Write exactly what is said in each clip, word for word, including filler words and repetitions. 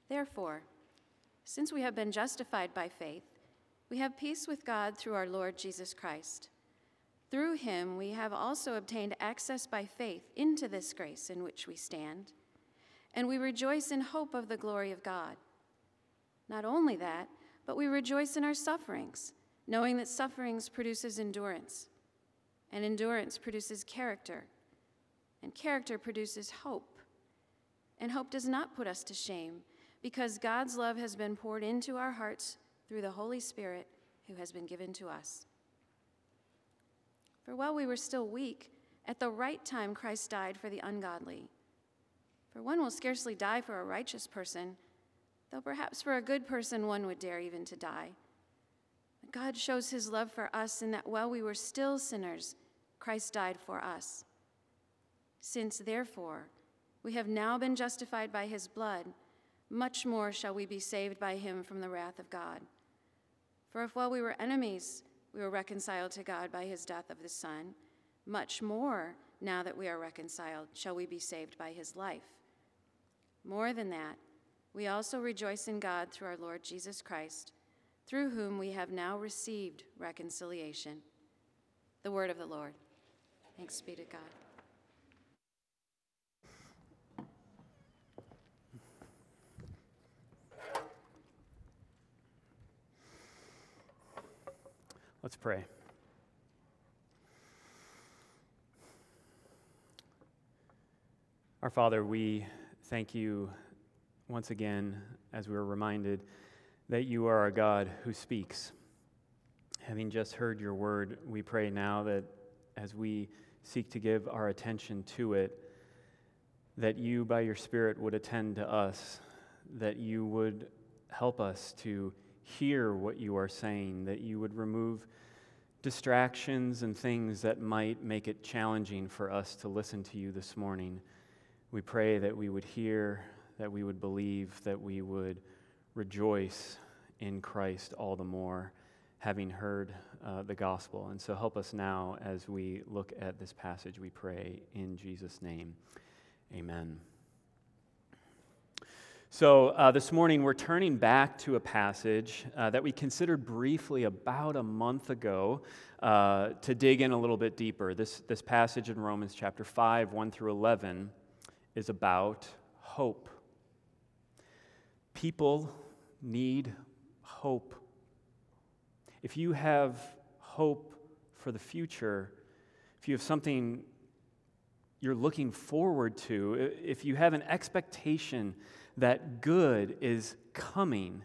Therefore, since we have been justified by faith, we have peace with God through our Lord Jesus Christ. Through him we have also obtained access by faith into this grace in which we stand, and we rejoice in hope of the glory of God. Not only that, but we rejoice in our sufferings, knowing that sufferings produces endurance, and endurance produces character, and character produces hope. And hope does not put us to shame, because God's love has been poured into our hearts through the Holy Spirit who has been given to us. For while we were still weak, at the right time Christ died for the ungodly. For one will scarcely die for a righteous person, though perhaps for a good person one would dare even to die. But God shows his love for us in that while we were still sinners, Christ died for us. Since, therefore, we have now been justified by his blood, much more shall we be saved by him from the wrath of God. For if while we were enemies, we were reconciled to God by his death of the Son, much more, now that we are reconciled, shall we be saved by his life. More than that, we also rejoice in God through our Lord Jesus Christ, through whom we have now received reconciliation. The word of the Lord. Thanks be to God. Let's pray. Our Father, we thank you once again, as we were reminded, that you are a God who speaks. Having just heard your word, we pray now that as we seek to give our attention to it, that you, by your Spirit, would attend to us, that you would help us to hear what you are saying, that you would remove distractions and things that might make it challenging for us to listen to you this morning. We pray that we would hear, that we would believe, that we would rejoice in Christ all the more, having heard uh, the gospel. And so help us now as we look at this passage, we pray in Jesus' name. Amen. So uh, this morning we're turning back to a passage uh, that we considered briefly about a month ago uh, to dig in a little bit deeper. This, this passage in Romans chapter five, one through eleven is about hope. People need hope. If you have hope for the future, if you have something you're looking forward to, if you have an expectation that good is coming,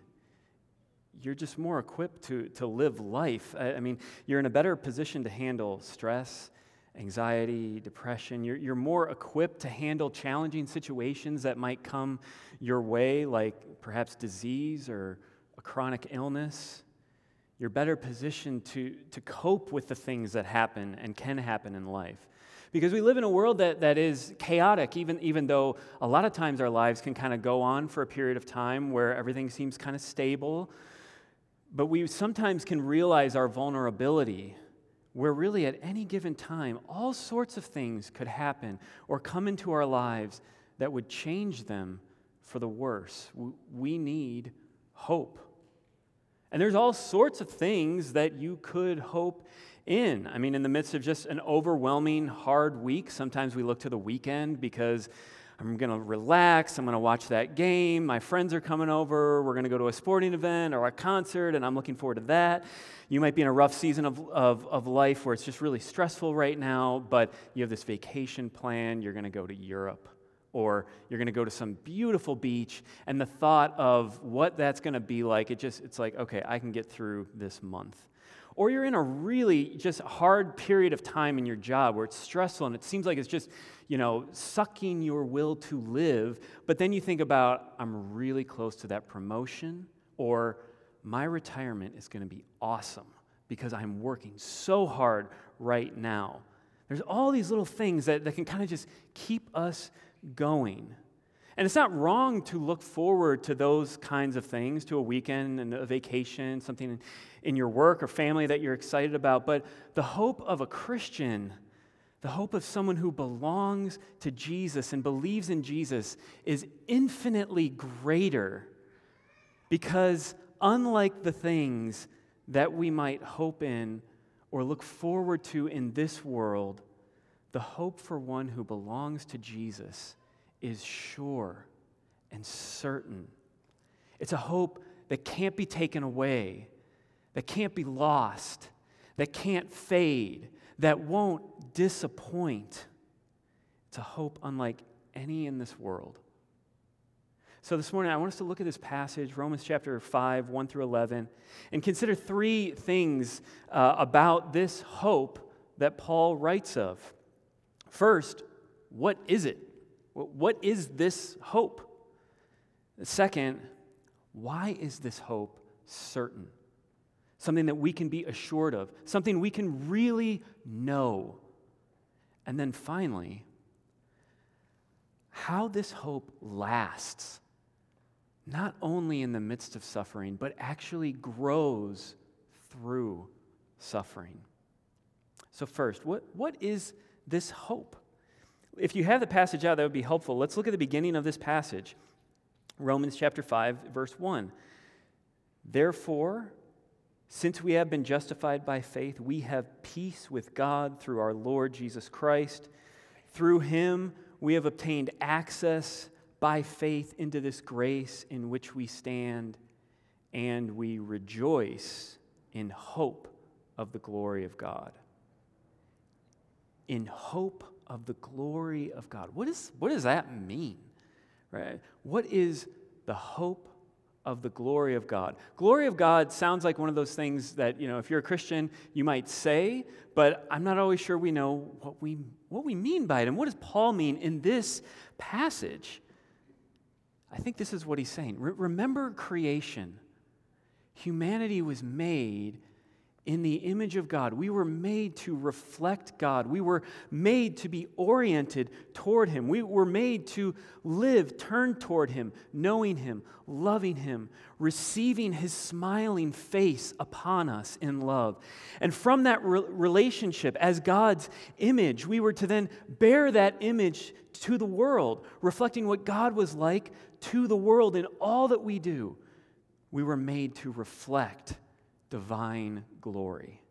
you're just more equipped to, to live life. I, I mean, you're in a better position to handle stress, anxiety, depression. You're, you're more equipped to handle challenging situations that might come your way, like perhaps disease or a chronic illness. You're better positioned to, to cope with the things that happen and can happen in life. Because we live in a world that, that is chaotic, even, even though a lot of times our lives can kind of go on for a period of time where everything seems kind of stable. But we sometimes can realize our vulnerability, where really at any given time, all sorts of things could happen or come into our lives that would change them for the worse. We need hope. And there's all sorts of things that you could hope in. I mean, in the midst of just an overwhelming, hard week, sometimes we look to the weekend because I'm going to relax, I'm going to watch that game, my friends are coming over, we're going to go to a sporting event or a concert, and I'm looking forward to that. You might be in a rough season of, of, of life where it's just really stressful right now, but you have this vacation plan, you're going to go to Europe, or you're going to go to some beautiful beach, and the thought of what that's going to be like, it just it's like, okay, I can get through this month. Or you're in a really just hard period of time in your job where it's stressful and it seems like it's just, you know, sucking your will to live. But then you think about, I'm really close to that promotion, or my retirement is going to be awesome because I'm working so hard right now. There's all these little things that, that can kind of just keep us going. And it's not wrong to look forward to those kinds of things, to a weekend and a vacation, something in your work or family that you're excited about. But the hope of a Christian, The hope of someone who belongs to Jesus and believes in Jesus is infinitely greater because, unlike the things that we might hope in or look forward to in this world, the hope for one who belongs to Jesus is sure and certain. It's a hope that can't be taken away, that can't be lost, that can't fade, that won't disappoint. It's a hope unlike any in this world. So this morning, I want us to look at this passage, Romans chapter five, one through eleven, and consider three things uh, about this hope that Paul writes of. First, what is it? What is this hope? Second, why is this hope certain? Something that we can be assured of, something we can really know. And then finally, how this hope lasts, not only in the midst of suffering, but actually grows through suffering. So first, what, what is this hope? If you have the passage out, that would be helpful. Let's look at the beginning of this passage. Romans chapter five, verse one. Therefore, since we have been justified by faith, we have peace with God through our Lord Jesus Christ. Through him, we have obtained access by faith into this grace in which we stand, and we rejoice in hope of the glory of God. In hope of the glory of God. What is, what does that mean? Right? What is the hope of the glory of God? Glory of God sounds like one of those things that, you know, if you're a Christian, you might say, but I'm not always sure we know what we what we mean by it. And what does Paul mean in this passage? I think this is what he's saying. Re- remember creation. Humanity was made in the image of God. We were made to reflect God. We were made to be oriented toward him. We were made to live turned toward him, knowing him, loving him, receiving his smiling face upon us in love. And from that re- relationship, as God's image, we were to then bear that image to the world, reflecting what God was like to the world in all that we do. We were made to reflect divine glory.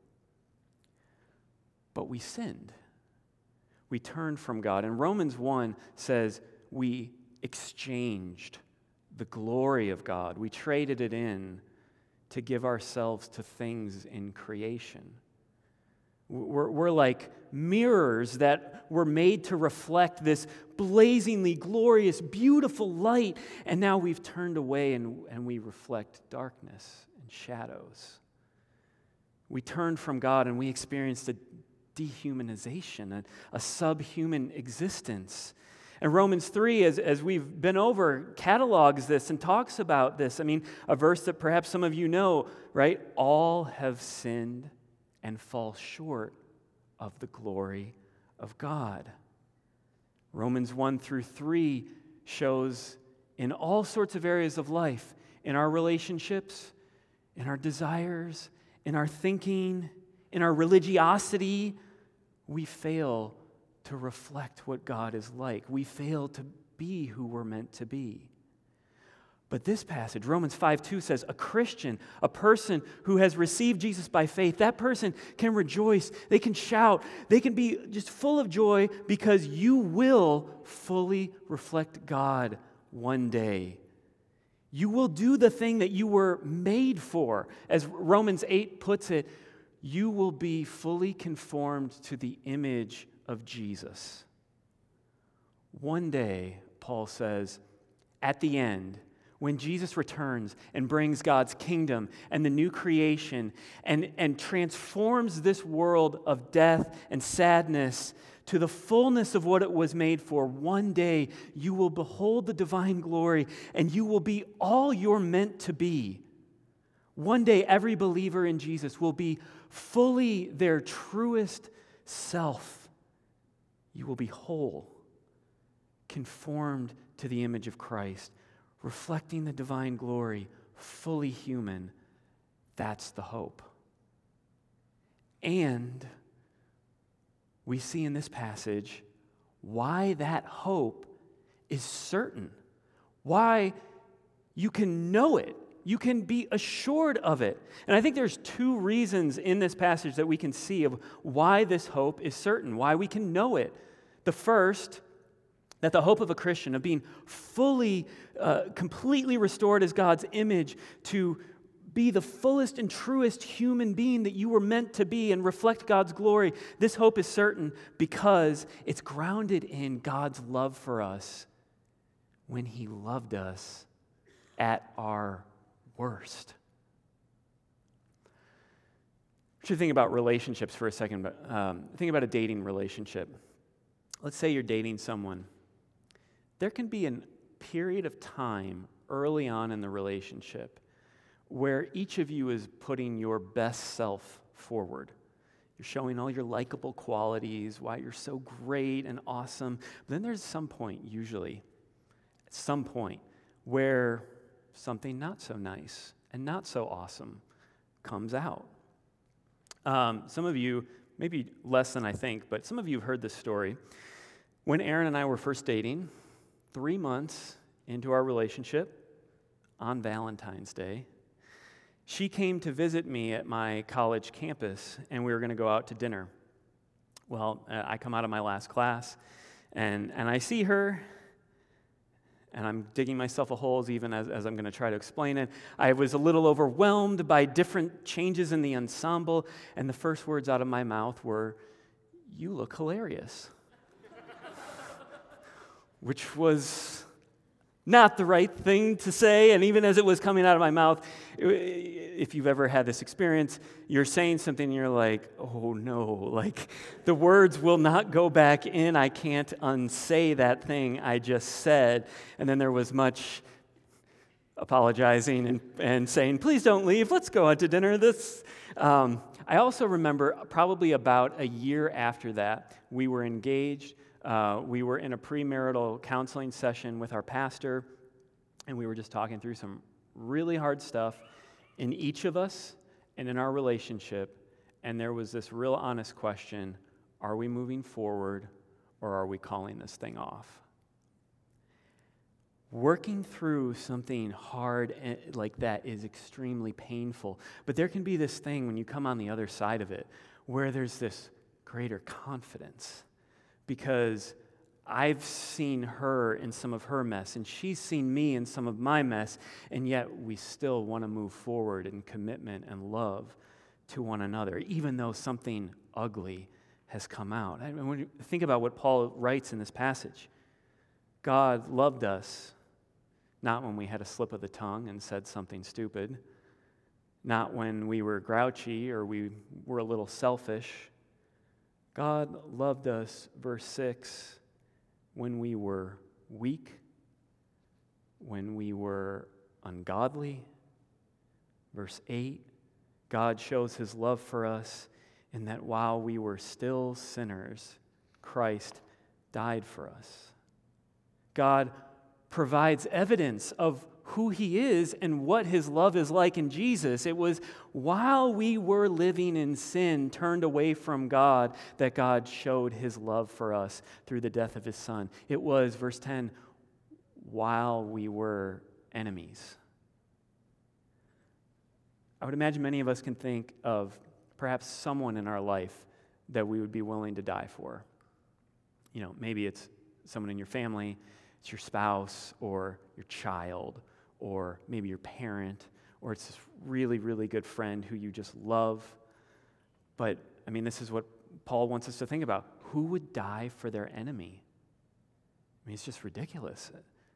But we sinned. We turned from God. And Romans one says we exchanged the glory of God. We traded it in to give ourselves to things in creation. We're, we're like mirrors that were made to reflect this blazingly glorious, beautiful light, and now we've turned away and, and we reflect darkness and shadows. We turned from God and we experienced a dehumanization, a, a subhuman existence. And Romans three, as, as we've been over, catalogs this and talks about this. I mean, a verse that perhaps some of you know, right? All have sinned and fall short of the glory of God. Romans one through three shows in all sorts of areas of life, in our relationships, in our desires, in our thinking, in our religiosity, we fail to reflect what God is like. We fail to be who we're meant to be. But this passage, Romans five two, says a Christian, a person who has received Jesus by faith, that person can rejoice, they can shout, they can be just full of joy because you will fully reflect God one day. You will do the thing that you were made for. As Romans eight puts it, you will be fully conformed to the image of Jesus. One day, Paul says, at the end, when Jesus returns and brings God's kingdom and the new creation and, and transforms this world of death and sadness to the fullness of what it was made for, one day you will behold the divine glory and you will be all you're meant to be. One day every believer in Jesus will be fully their truest self. You will be whole, conformed to the image of Christ, reflecting the divine glory, fully human. That's the hope. And we see in this passage why that hope is certain, why you can know it, you can be assured of it. And I think there's two reasons in this passage that we can see of why this hope is certain, why we can know it. The first, that the hope of a Christian, of being fully, uh, completely restored as God's image, to be the fullest and truest human being that you were meant to be and reflect God's glory, this hope is certain because it's grounded in God's love for us when He loved us at our worst. I should think about relationships for a second, but um, think about a dating relationship. Let's say you're dating someone. There can be a period of time early on in the relationship where each of you is putting your best self forward. You're showing all your likable qualities, why you're so great and awesome. But then there's some point, usually, at some point, where something not so nice and not so awesome comes out. Um, some of you, maybe less than I think, but some of you have heard this story. When Erin and I were first dating, three months into our relationship, on Valentine's Day, she came to visit me at my college campus, and we were going to go out to dinner. Well, uh, I come out of my last class, and, and I see her, and I'm digging myself a hole even as, as I'm going to try to explain it. I was a little overwhelmed by different changes in the ensemble, and the first words out of my mouth were, "You look hilarious." Which was not the right thing to say, and even as it was coming out of my mouth, if you've ever had this experience, you're saying something and you're like, oh no, like the words will not go back in, I can't unsay that thing I just said. And then there was much apologizing and, and saying, please don't leave, let's go out to dinner. This. Um, I also remember probably about a year after that, we were engaged. Uh, we were in a premarital counseling session with our pastor, and we were just talking through some really hard stuff in each of us and in our relationship, and there was this real honest question, are we moving forward or are we calling this thing off? Working through something hard like that is extremely painful, but there can be this thing when you come on the other side of it where there's this greater confidence. Because I've seen her in some of her mess, and she's seen me in some of my mess, and yet we still want to move forward in commitment and love to one another, even though something ugly has come out. I mean, when you think about what Paul writes in this passage, God loved us not when we had a slip of the tongue and said something stupid, not when we were grouchy or we were a little selfish. God loved us, verse six, when we were weak, when we were ungodly. Verse eight, God shows His love for us in that while we were still sinners, Christ died for us. God provides evidence of who He is and what His love is like in Jesus. It was while we were living in sin, turned away from God, that God showed His love for us through the death of His Son. It was, verse ten, while we were enemies. I would imagine many of us can think of perhaps someone in our life that we would be willing to die for. You know, maybe it's someone in your family, it's your spouse or your child, or maybe your parent, or it's this really, really good friend who you just love. But, I mean, this is what Paul wants us to think about. Who would die for their enemy? I mean, it's just ridiculous.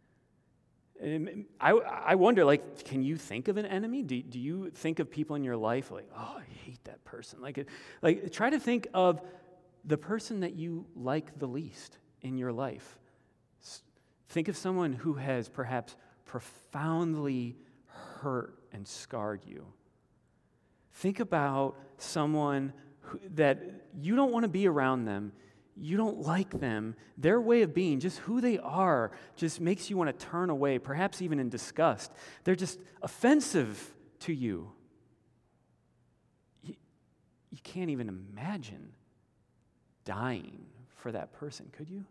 I, I wonder, like, can you think of an enemy? Do, do you think of people in your life like, oh, I hate that person? Like, like, try to think of the person that you like the least in your life. Think of someone who has perhaps profoundly hurt and scarred you. Think about someone who, that you don't want to be around them. You don't like them. Their way of being, just who they are, just makes you want to turn away, perhaps even in disgust. They're just offensive to you. You, you can't even imagine dying for that person, could you?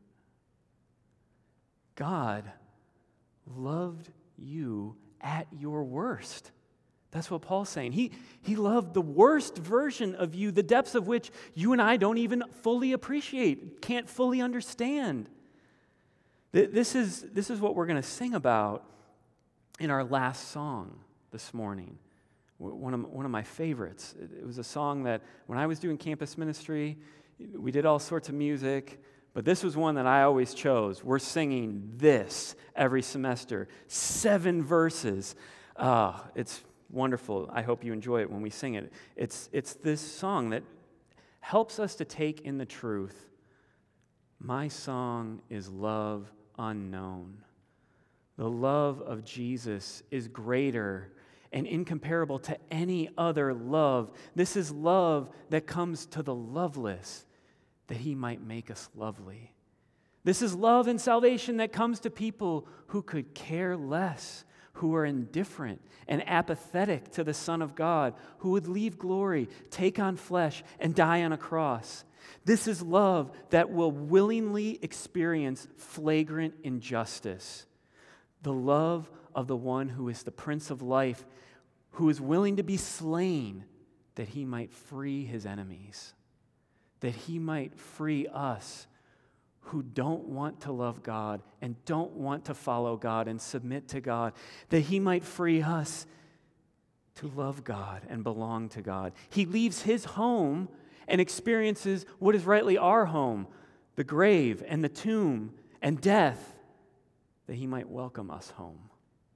God loved you at your worst. That's what Paul's saying. He, he loved the worst version of you, the depths of which you and I don't even fully appreciate, can't fully understand. This is, this is what we're going to sing about in our last song this morning. One of, one of my favorites. It was a song that when I was doing campus ministry, we did all sorts of music, but this was one that I always chose. We're singing this every semester. Seven verses. Uh, it's wonderful. I hope you enjoy it when we sing it. It's, it's this song that helps us to take in the truth. My song is love unknown. The love of Jesus is greater and incomparable to any other love. This is love that comes to the loveless, that he might make us lovely. This is love and salvation that comes to people who could care less, who are indifferent and apathetic to the Son of God, who would leave glory, take on flesh, and die on a cross. This is love that will willingly experience flagrant injustice. The love of the one who is the Prince of Life, who is willing to be slain that he might free his enemies, that he might free us who don't want to love God and don't want to follow God and submit to God, that he might free us to love God and belong to God. He leaves his home and experiences what is rightly our home, the grave and the tomb and death, that he might welcome us home.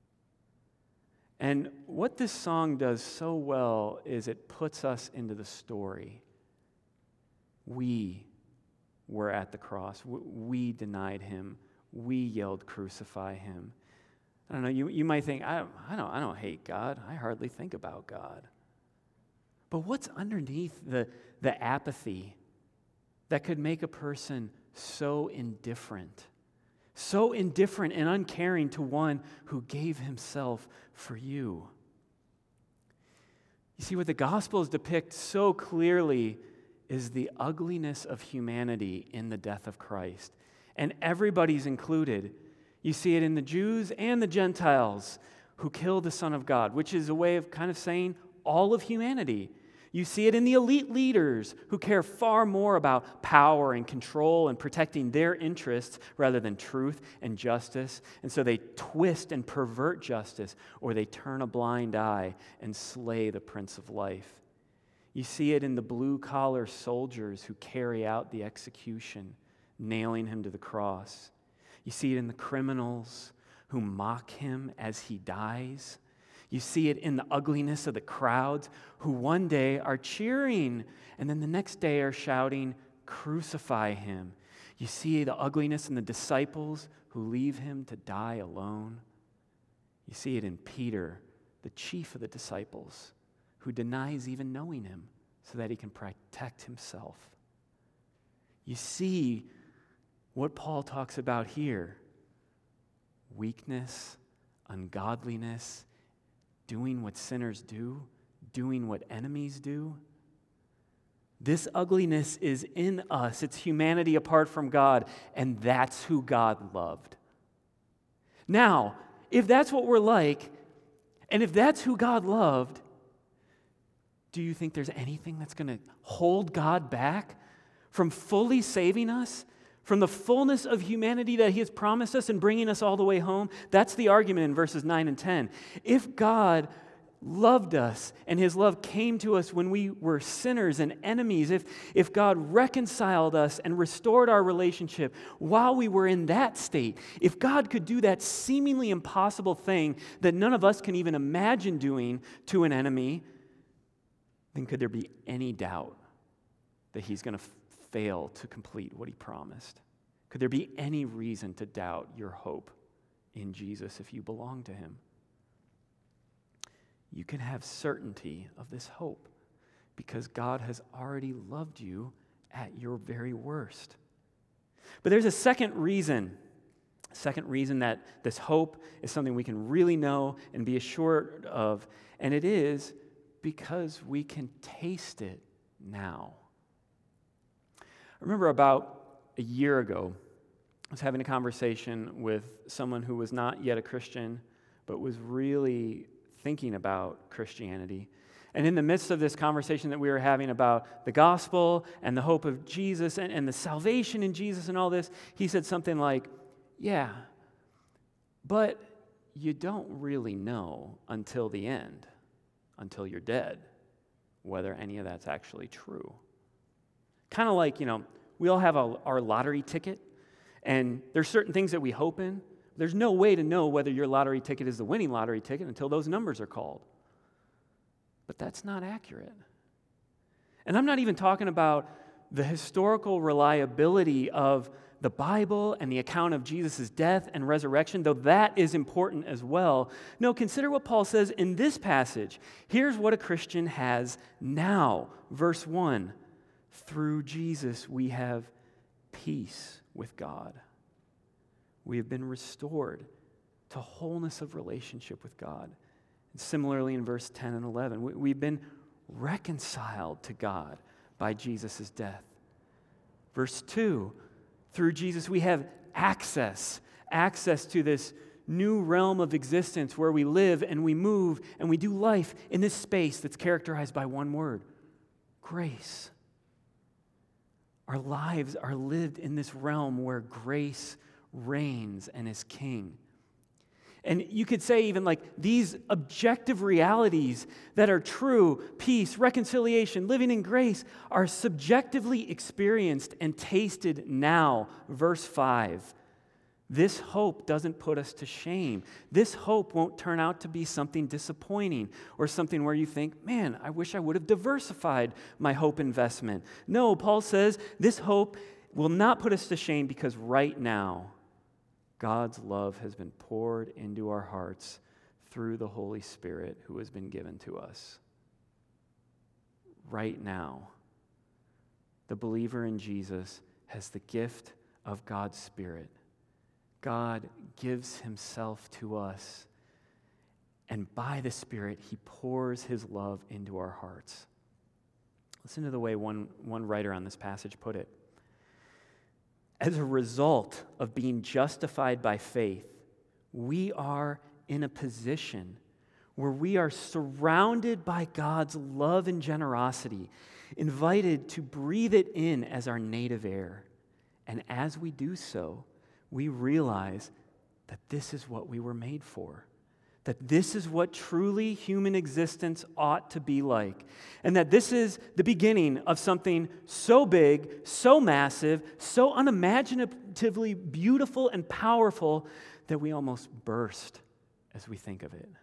And what this song does so well is it puts us into the story. We were at the cross. We denied him. We yelled, crucify him. I don't know, you, you might think, I, I, don't, I don't hate God. I hardly think about God. But what's underneath the, the apathy that could make a person so indifferent? So indifferent and uncaring to one who gave himself for you. You see, what the Gospels depict so clearly is the ugliness of humanity in the death of Christ. And everybody's included. You see it in the Jews and the Gentiles who killed the Son of God, which is a way of kind of saying all of humanity. You see it in the elite leaders who care far more about power and control and protecting their interests rather than truth and justice. And so they twist and pervert justice, or they turn a blind eye and slay the Prince of Life. You see it in the blue-collar soldiers who carry out the execution, nailing him to the cross. You see it in the criminals who mock him as he dies. You see it in the ugliness of the crowds who one day are cheering and then the next day are shouting, crucify him. You see the ugliness in the disciples who leave him to die alone. You see it in Peter, the chief of the disciples, who denies even knowing him so that he can protect himself. You see what Paul talks about here: weakness, ungodliness, doing what sinners do, doing what enemies do. This ugliness is in us. It's humanity apart from God, and that's who God loved. Now, if that's what we're like, and if that's who God loved, do you think there's anything that's going to hold God back from fully saving us, from the fullness of humanity that he has promised us and bringing us all the way home? That's the argument in verses nine and ten. If God loved us and his love came to us when we were sinners and enemies, if, if God reconciled us and restored our relationship while we were in that state, if God could do that seemingly impossible thing that none of us can even imagine doing to an enemy, then could there be any doubt that he's going to fail to complete what he promised? Could there be any reason to doubt your hope in Jesus if you belong to him? You can have certainty of this hope because God has already loved you at your very worst. But there's a second reason, second reason that this hope is something we can really know and be assured of, and it is because we can taste it now. I remember about a year ago, I was having a conversation with someone who was not yet a Christian, but was really thinking about Christianity. And in the midst of this conversation that we were having about the gospel and the hope of Jesus and, and the salvation in Jesus and all this, he said something like, yeah, but you don't really know until the end, until you're dead, whether any of that's actually true. Kind of like, you know, we all have a, our lottery ticket, and there's certain things that we hope in. There's no way to know whether your lottery ticket is the winning lottery ticket until those numbers are called. But that's not accurate. And I'm not even talking about the historical reliability of the Bible and the account of Jesus' death and resurrection, though that is important as well. No, consider what Paul says in this passage. Here's what a Christian has now. Verse one, through Jesus we have peace with God. We have been restored to wholeness of relationship with God. And similarly in verse ten and eleven, we, we've been reconciled to God by Jesus' death. Verse two, through Jesus we have access, access to this new realm of existence where we live and we move and we do life in this space that's characterized by one word, grace. Our lives are lived in this realm where grace reigns and is king. And you could say even like these objective realities that are true, peace, reconciliation, living in grace, are subjectively experienced and tasted now. Verse five. This hope doesn't put us to shame. This hope won't turn out to be something disappointing or something where you think, man, I wish I would have diversified my hope investment. No, Paul says this hope will not put us to shame because right now, God's love has been poured into our hearts through the Holy Spirit who has been given to us. Right now, the believer in Jesus has the gift of God's Spirit. God gives himself to us, and by the Spirit, he pours his love into our hearts. Listen to the way one, one writer on this passage put it. As a result of being justified by faith, we are in a position where we are surrounded by God's love and generosity, invited to breathe it in as our native air. And as we do so, we realize that this is what we were made for, that this is what truly human existence ought to be like, and that this is the beginning of something so big, so massive, so unimaginatively beautiful and powerful that we almost burst as we think of it.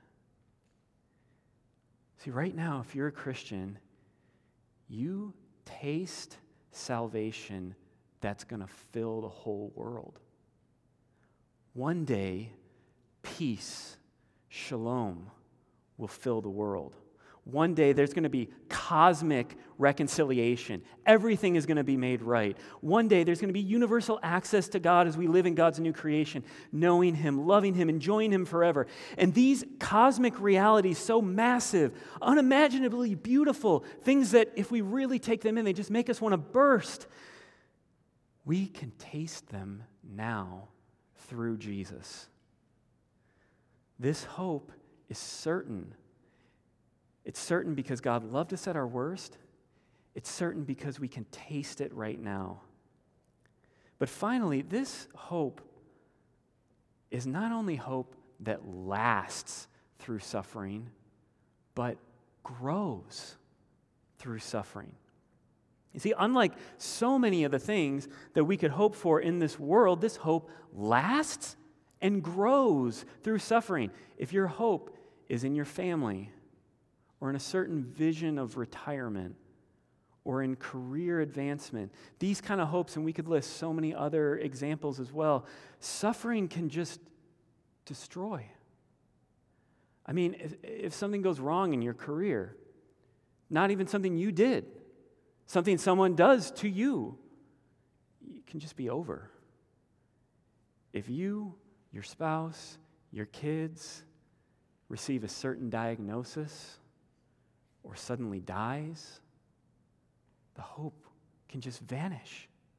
See, right now, if you're a Christian, you taste salvation that's going to fill the whole world. One day, peace, shalom, will fill the world. One day, there's going to be cosmic reconciliation. Everything is going to be made right. One day, there's going to be universal access to God as we live in God's new creation, knowing him, loving him, enjoying him forever. And these cosmic realities, so massive, unimaginably beautiful, things that if we really take them in, they just make us want to burst. We can taste them now through Jesus. This hope is certain. It's certain because God loved us at our worst. It's certain because we can taste it right now. But finally, this hope is not only hope that lasts through suffering, but grows through suffering. You see, unlike so many of the things that we could hope for in this world, this hope lasts and grows through suffering. If your hope is in your family, or in a certain vision of retirement, or in career advancement, these kind of hopes, and we could list so many other examples as well, suffering can just destroy. I mean, if, if something goes wrong in your career, not even something you did, something someone does to you, it can just be over. If you, your spouse, your kids receive a certain diagnosis or suddenly dies, the hope can just vanish.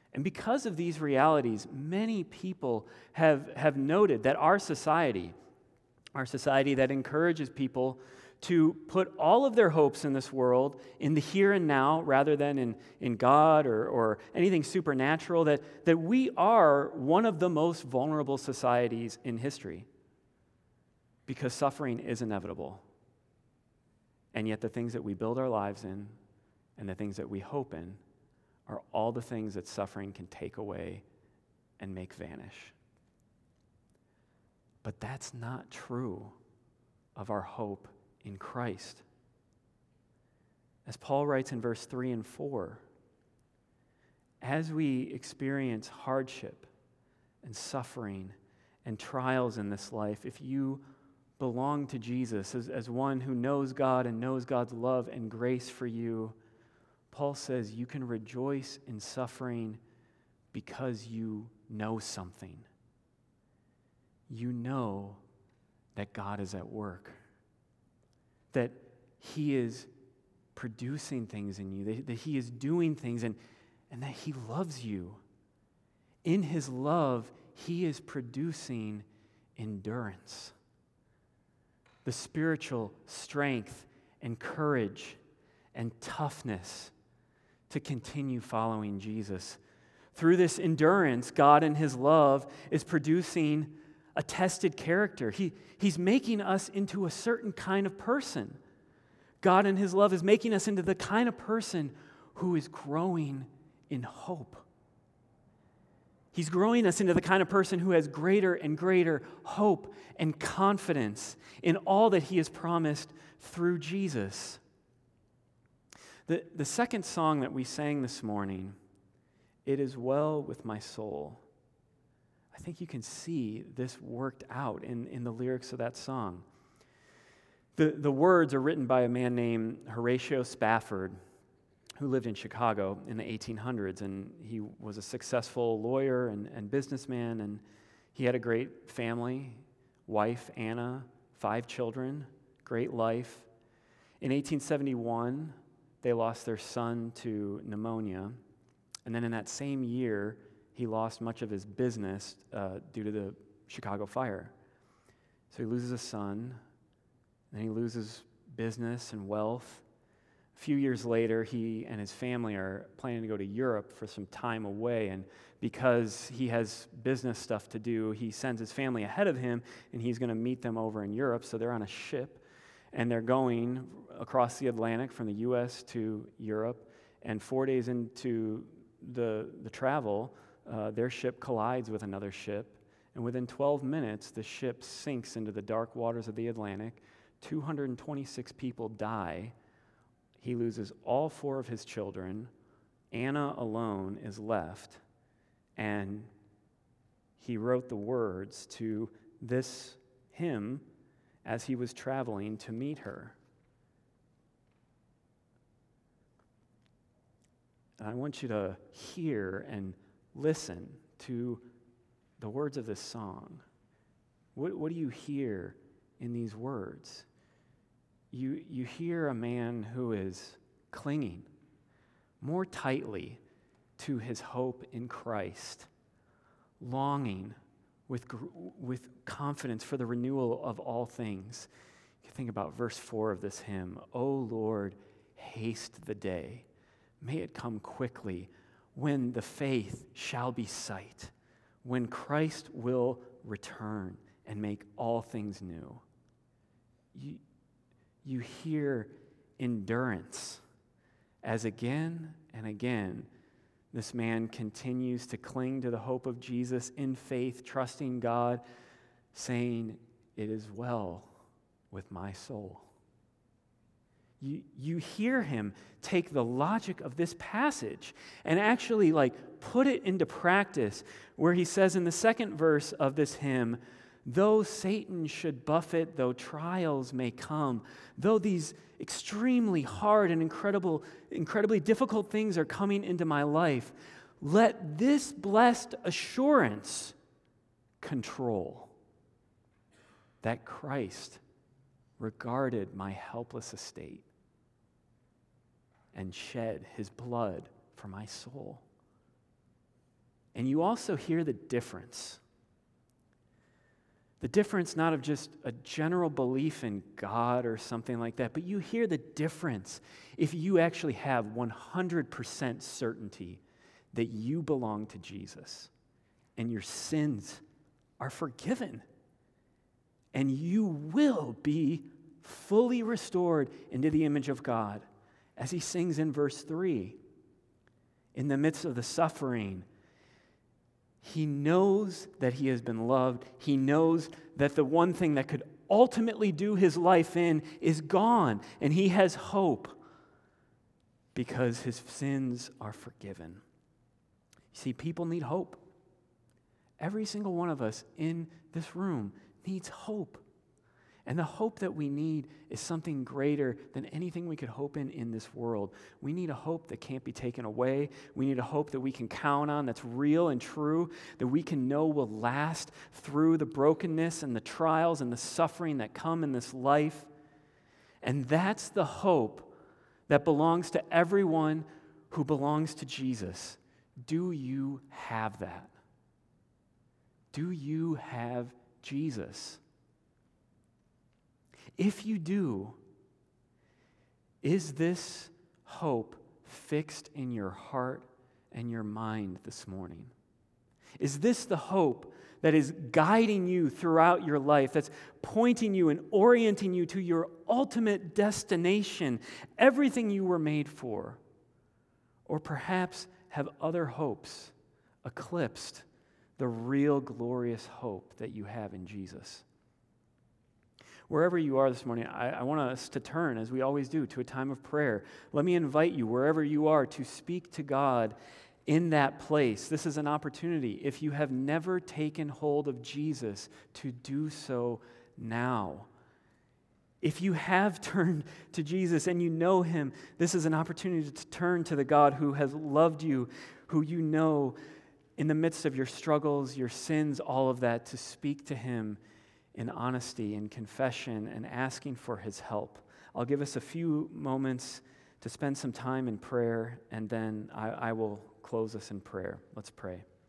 And because of these realities, many people have, have noted that our society, our society that encourages people to put all of their hopes in this world, in the here and now, rather than in, in God or, or anything supernatural, that, that we are one of the most vulnerable societies in history because suffering is inevitable. And yet the things that we build our lives in and the things that we hope in are all the things that suffering can take away and make vanish. But that's not true of our hope in Christ. As Paul writes in verse three and four, as we experience hardship and suffering and trials in this life, if you belong to Jesus as, as one who knows God and knows God's love and grace for you, Paul says you can rejoice in suffering because you know something. You know that God is at work, that He is producing things in you, that, that He is doing things, and, and that He loves you. In His love, He is producing endurance, the spiritual strength and courage and toughness to continue following Jesus. Through this endurance, God in His love is producing a tested character. He, he's making us into a certain kind of person. God in His love is making us into the kind of person who is growing in hope. He's growing us into the kind of person who has greater and greater hope and confidence in all that He has promised through Jesus. The, the second song that we sang this morning, "It Is Well With My Soul," I think you can see this worked out in, in the lyrics of that song. The, the words are written by a man named Horatio Spafford, who lived in Chicago in the eighteen hundreds, and he was a successful lawyer and, and businessman, and he had a great family, wife Anna, five children, great life. In eighteen seventy-one, they lost their son to pneumonia, and then in that same year, he lost much of his business uh, due to the Chicago fire. So he loses a son, then he loses business and wealth. A few years later, he and his family are planning to go to Europe for some time away, and because he has business stuff to do, he sends his family ahead of him, and he's going to meet them over in Europe. So they're on a ship, and they're going across the Atlantic from the U S to Europe, and four days into the, the travel, uh, their ship collides with another ship, and within twelve minutes, the ship sinks into the dark waters of the Atlantic. two hundred twenty-six people die. He loses all four of his children. Anna alone is left. And he wrote the words to this hymn as he was traveling to meet her. And I want you to hear and listen to the words of this song. What, what do you hear in these words? You, you hear a man who is clinging more tightly to his hope in Christ, longing with, with confidence for the renewal of all things. You think about verse four of this hymn, "O Lord, haste the day. May it come quickly when the faith shall be sight, when Christ will return and make all things new." You, you hear endurance as again and again this man continues to cling to the hope of Jesus in faith, trusting God, saying, "It is well with my soul." You, you hear him take the logic of this passage and actually like put it into practice, where he says in the second verse of this hymn, "Though Satan should buffet, though trials may come, though these extremely hard and incredible, incredibly difficult things are coming into my life, let this blessed assurance control that Christ regarded my helpless estate and shed his blood for my soul." And you also hear the difference. The difference not of just a general belief in God or something like that, but you hear the difference if you actually have one hundred percent certainty that you belong to Jesus and your sins are forgiven and you will be fully restored into the image of God. As he sings in verse three, in the midst of the suffering, he knows that he has been loved. He knows that the one thing that could ultimately do his life in is gone. And he has hope because his sins are forgiven. You see, people need hope. Every single one of us in this room needs hope. And the hope that we need is something greater than anything we could hope in in this world. We need a hope that can't be taken away. We need a hope that we can count on, that's real and true, that we can know will last through the brokenness and the trials and the suffering that come in this life. And that's the hope that belongs to everyone who belongs to Jesus. Do you have that? Do you have Jesus? If you do, is this hope fixed in your heart and your mind this morning? Is this the hope that is guiding you throughout your life, that's pointing you and orienting you to your ultimate destination, everything you were made for? Or perhaps have other hopes eclipsed the real glorious hope that you have in Jesus? Wherever you are this morning, I, I want us to turn, as we always do, to a time of prayer. Let me invite you, wherever you are, to speak to God in that place. This is an opportunity, if you have never taken hold of Jesus, to do so now. If you have turned to Jesus and you know him, this is an opportunity to turn to the God who has loved you, who you know in the midst of your struggles, your sins, all of that, to speak to him in honesty, in confession, and asking for his help. I'll give us a few moments to spend some time in prayer, and then I, I will close us in prayer. Let's pray.